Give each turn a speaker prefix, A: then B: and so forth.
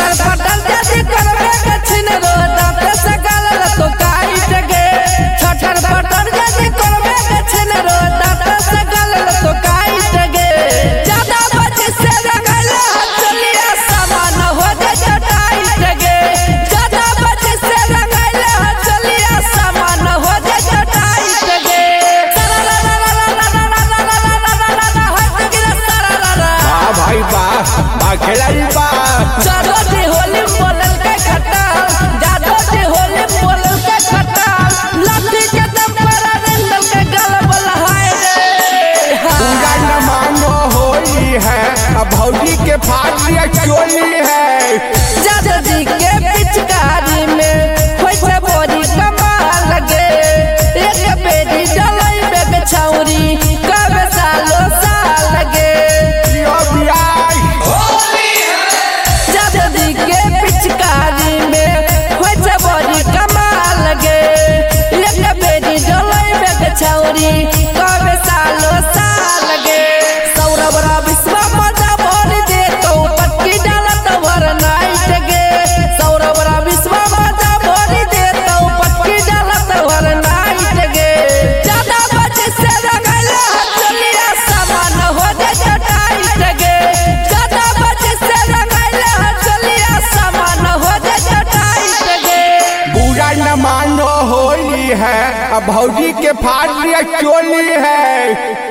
A: छटर पटर जदी करबे कछिन रो दांत से गाल तो काट गे छटर पटर जदी करबे कछिन रो दांत से गाल तो काट गे ज्यादा बच से रंगल चलिया सामान हो जा चटाइट गे ज्यादा बच से रंगल चलिया सामान हो जा चटाइट गे
B: भाई बा खेलाई बा
A: जादो जी होली बोलल के खट्टा जादो जी होली बोलल के खट्टा लाठी के दम पर रंगल के गल बलहाय रे
B: पूरा न मानो होली है अब भौजी के फाटिया चोली है
A: जादो जी के पिचकारी में होय छे बोरी कमाल लगे एक बेटी डलई बेग छौरी कब सालो साल लगे के पिचकारी में होय छे बड़ी कमाल गे एक बेटी डलई बेग छौरी कबे सालो साल गे सौरभ रा विश्वा मजा भर दे तो पट्टी डालत भर नाइट गे सौरभ रा विश्वा मजा भर दे तो पट्टी डालत भर नाइट गे ज्यादा बच से रंगल चलिया सामान हो जा चटाइट गे ज्यादा बच से रंगल चलिया सामान हो जा चटाइट गे
B: पूरा न मानो होली है अब भौजी के फाटिया चोली है।